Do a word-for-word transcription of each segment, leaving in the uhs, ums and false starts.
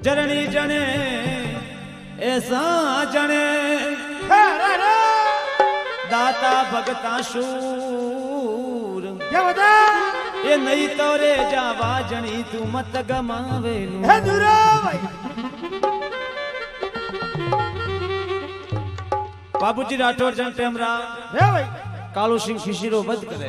जरणी जने ऐसा जने दाता भगता शूर ये नहीं तो रे जावा जनी तू मत गमावे बाबूजी राठौर जन टेमरा कालू सिंह खिशीरो वध करे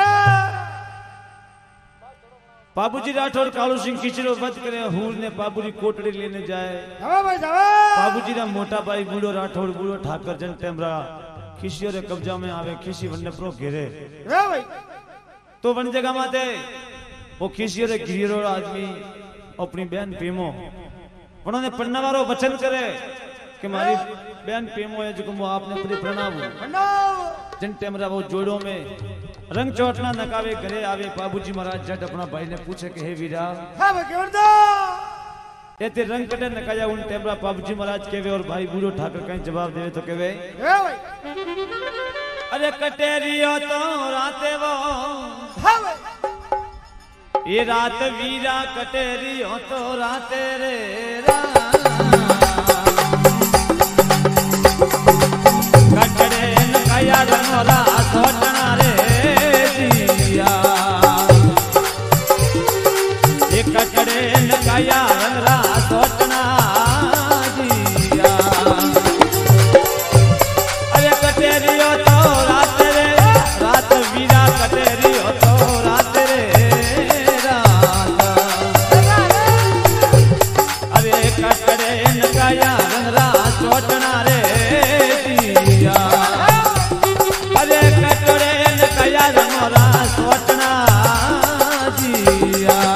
बाबूजी राठौर कालू सिंह खिशीरो वध करे हूर ने बाबूजी कोटड़ी लेने जाए बाबूजी रा मोटा भाई बूढ़ो राठौर बूढ़ो ठाकर जन टेमरा खिसियो रे कब्जा में आवे खिसी वन्ने प्रो घेरे तो वन जगह माते वो खिसियो रे गिरिरो आदमी अपनी बहन प्रेमो उन्होंने पन्नावारो वचन करे कि मारी बहन प्रेमो है जो को आपने पूरी प्रणाम जन टेमरा वो जोड़ों में रंग चौटना नकावे घरे आवे बाबूजी महाराज जट अपना भाई ने पूछे कि हे वीरा हां केवरदा एते रंग कटे नकाया उन टेमरा बाबूजी महाराज केवे और भाई बूढ़ो ठाकर कहीं जवाब देवे तो केवे हे भाई अरे कटेरियो तो राते वो हां ये रात वीरा कटेरियो तो राते रे रा कटड़े नकाया रंगोरा सोटना रे दिया ये कटड़े नकाया रंगरा सोटना दिया अरे कटेरियो तो रात रे रात वीरा कटेरियो तो रात रे रात अरे कटड़े नकाया रंगरा सोटना रे अरे कटोरे न कया रंगोरा सोटना जिया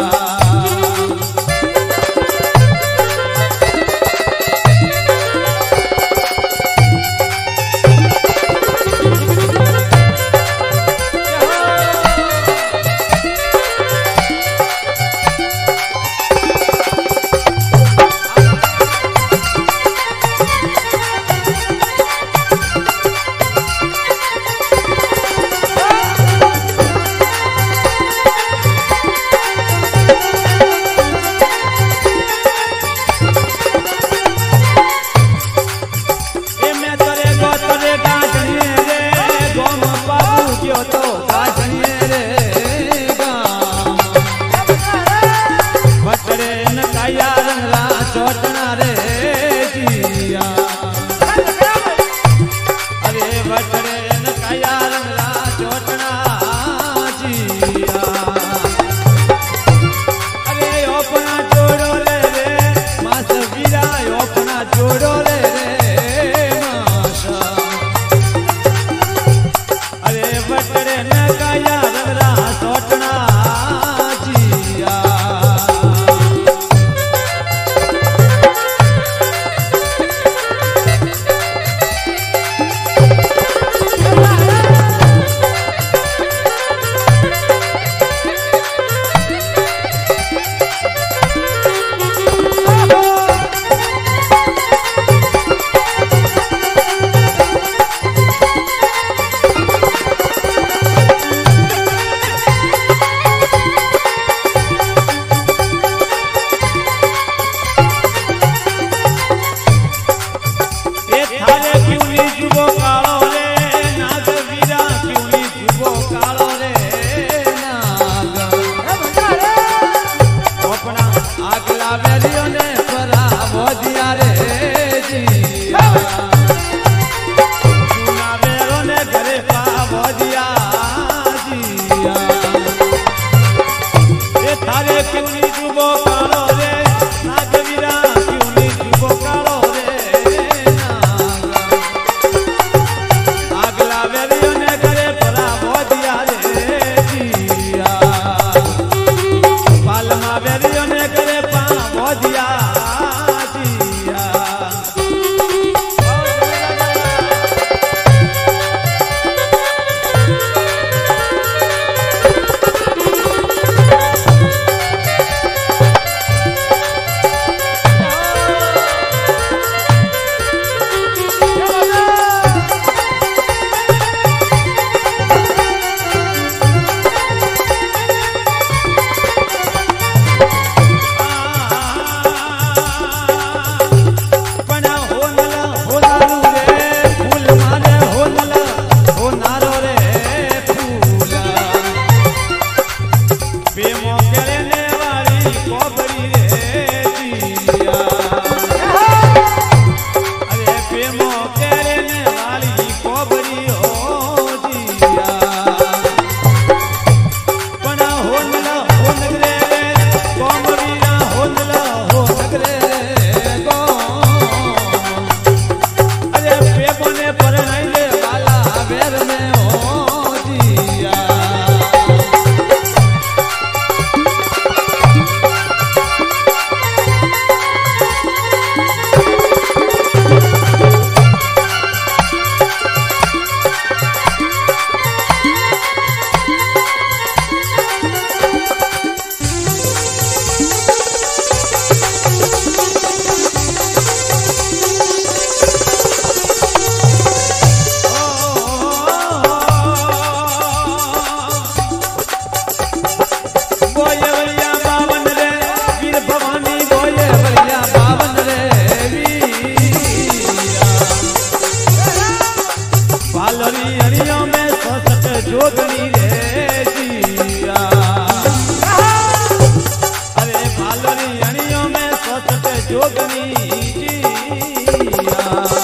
जोगनी जिया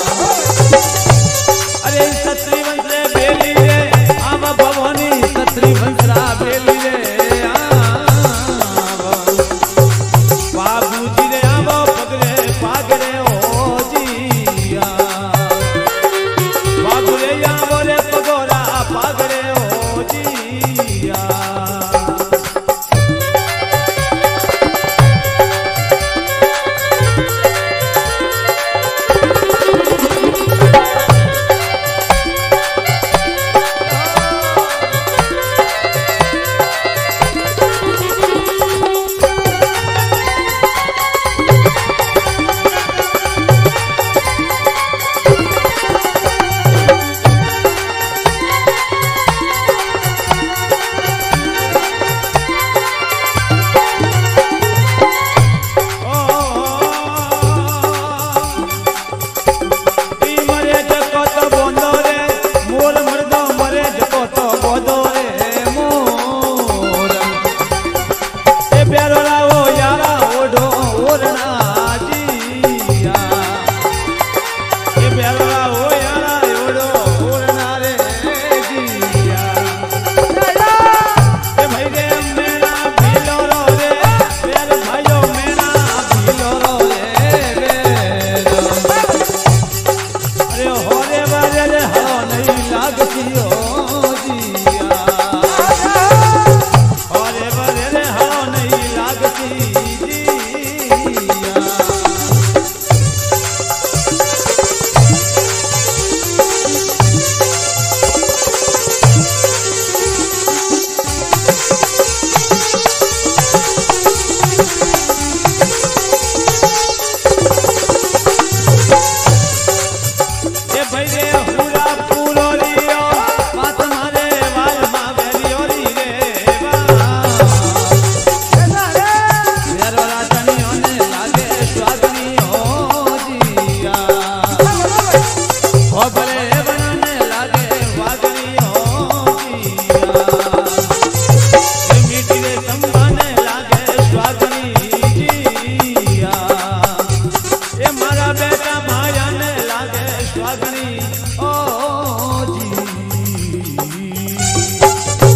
अरे सत्री वंशरे बेली रे आवा भवानी सत्री वंशरा बेली रे बाबूजी रे आवा पगरे पागरे ओ जिया बाबू रे आवा रे पगोरा पागरे ओ जिया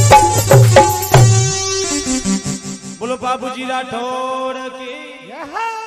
बाबूजी राठौड़ की